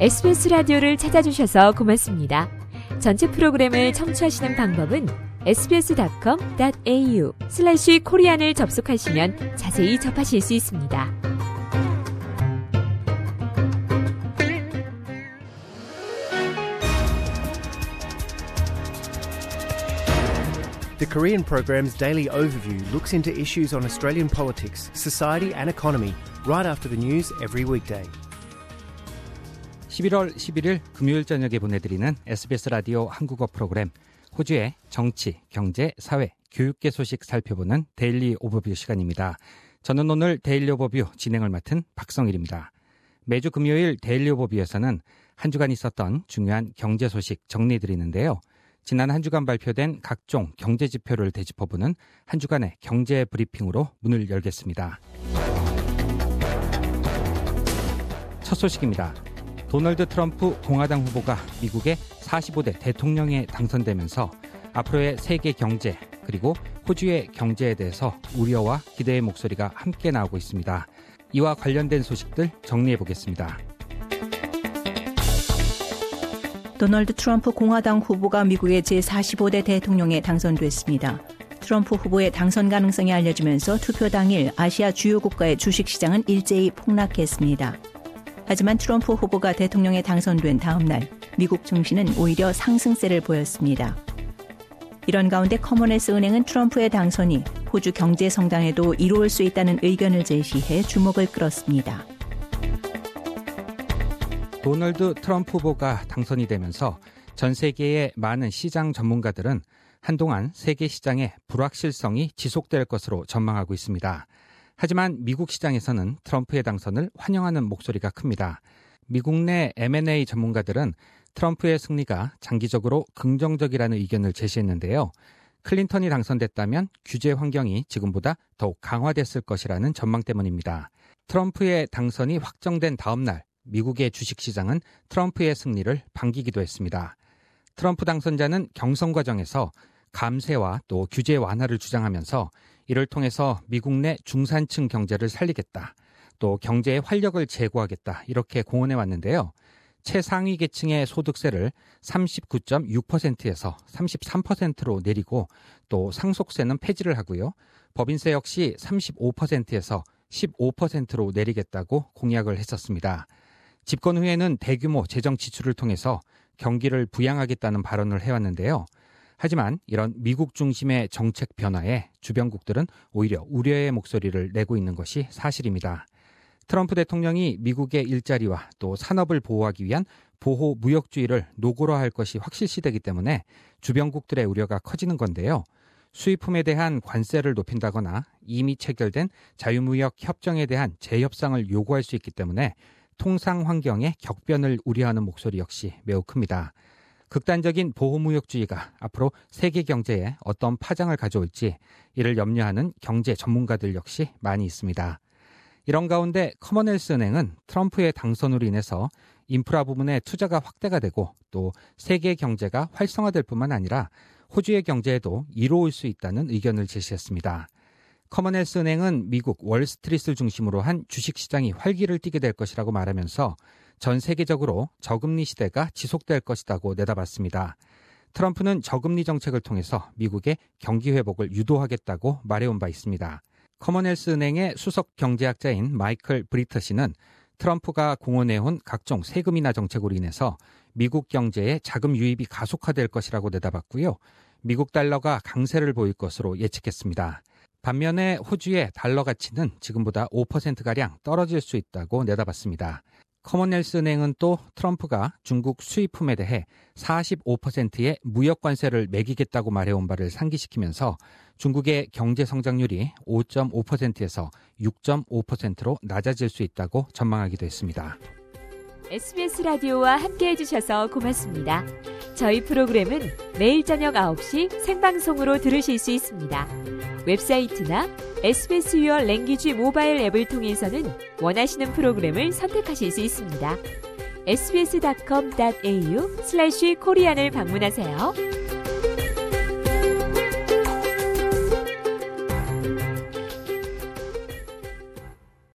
SBS 라디오를 찾아주셔서 고맙습니다. 전체 프로그램을 청취하시는 방법은 sbs.com.au/korean을 접속하시면 자세히 접하실 수 있습니다. The Korean program's daily overview looks into issues on Australian politics, society and economy right after the news every weekday. 11월 11일 금요일 저녁에 보내드리는 SBS 라디오 한국어 프로그램 호주의 정치, 경제, 사회, 교육계 소식 살펴보는 데일리 오버뷰 시간입니다. 저는 오늘 데일리 오버뷰 진행을 맡은 박성일입니다. 매주 금요일 데일리 오버뷰에서는 한 주간 있었던 중요한 경제 소식 정리해드리는데요. 지난 한 주간 발표된 각종 경제 지표를 되짚어보는 한 주간의 경제 브리핑으로 문을 열겠습니다. 첫 소식입니다. 도널드 트럼프 공화당 후보가 미국의 45대 대통령에 당선되면서 앞으로의 세계 경제 그리고 호주의 경제에 대해서 우려와 기대의 목소리가 함께 나오고 있습니다. 이와 관련된 소식들 정리해보겠습니다. 도널드 트럼프 공화당 후보가 미국의 제45대 대통령에 당선됐습니다. 트럼프 후보의 당선 가능성이 알려지면서 투표 당일 아시아 주요 국가의 주식시장은 일제히 폭락했습니다. 하지만 트럼프 후보가 대통령에 당선된 다음 날 미국 증시는 오히려 상승세를 보였습니다. 이런 가운데 커먼웰스 은행은 트럼프의 당선이 호주 경제 성장에도 이로울 수 있다는 의견을 제시해 주목을 끌었습니다. 도널드 트럼프 후보가 당선이 되면서 전 세계의 많은 시장 전문가들은 한동안 세계 시장의 불확실성이 지속될 것으로 전망하고 있습니다. 하지만 미국 시장에서는 트럼프의 당선을 환영하는 목소리가 큽니다. 미국 내 M&A 전문가들은 트럼프의 승리가 장기적으로 긍정적이라는 의견을 제시했는데요. 클린턴이 당선됐다면 규제 환경이 지금보다 더욱 강화됐을 것이라는 전망 때문입니다. 트럼프의 당선이 확정된 다음 날 미국의 주식시장은 트럼프의 승리를 반기기도 했습니다. 트럼프 당선자는 경선 과정에서 감세와 또 규제 완화를 주장하면서 이를 통해서 미국 내 중산층 경제를 살리겠다, 또 경제에 활력을 제고하겠다 이렇게 공언해 왔는데요. 최상위 계층의 소득세를 39.6%에서 33%로 내리고 또 상속세는 폐지를 하고요. 법인세 역시 35%에서 15%로 내리겠다고 공약을 했었습니다. 집권 후에는 대규모 재정 지출을 통해서 경기를 부양하겠다는 발언을 해왔는데요. 하지만 이런 미국 중심의 정책 변화에 주변국들은 오히려 우려의 목소리를 내고 있는 것이 사실입니다. 트럼프 대통령이 미국의 일자리와 또 산업을 보호하기 위한 보호 무역주의를 노골화할 것이 확실시되기 때문에 주변국들의 우려가 커지는 건데요. 수입품에 대한 관세를 높인다거나 이미 체결된 자유무역 협정에 대한 재협상을 요구할 수 있기 때문에 통상 환경의 격변을 우려하는 목소리 역시 매우 큽니다. 극단적인 보호무역주의가 앞으로 세계 경제에 어떤 파장을 가져올지 이를 염려하는 경제 전문가들 역시 많이 있습니다. 이런 가운데 커먼웰스 은행은 트럼프의 당선으로 인해서 인프라 부문의 투자가 확대가 되고 또 세계 경제가 활성화될 뿐만 아니라 호주의 경제에도 이로울 수 있다는 의견을 제시했습니다. 커먼웰스 은행은 미국 월스트리트를 중심으로 한 주식시장이 활기를 띠게 될 것이라고 말하면서 전 세계적으로 저금리 시대가 지속될 것이라고 내다봤습니다. 트럼프는 저금리 정책을 통해서 미국의 경기 회복을 유도하겠다고 말해온 바 있습니다. 커먼웰스 은행의 수석 경제학자인 마이클 브리터 씨는 트럼프가 공언해온 각종 세금이나 정책으로 인해서 미국 경제의 자금 유입이 가속화될 것이라고 내다봤고요. 미국 달러가 강세를 보일 것으로 예측했습니다. 반면에 호주의 달러 가치는 지금보다 5%가량 떨어질 수 있다고 내다봤습니다. 커먼웰스 은행은 또 트럼프가 중국 수입품에 대해 45%의 무역 관세를 매기겠다고 말해온 바를 상기시키면서 중국의 경제 성장률이 5.5%에서 6.5%로 낮아질 수 있다고 전망하기도 했습니다. SBS 라디오와 함께해 주셔서 고맙습니다. 저희 프로그램은 매일 저녁 9시 생방송으로 들으실 수 있습니다. 웹사이트나 SBS Your Language 모바일 앱을 통해서는 원하시는 프로그램을 선택하실 수 있습니다. sbs.com.au/korean을 방문하세요.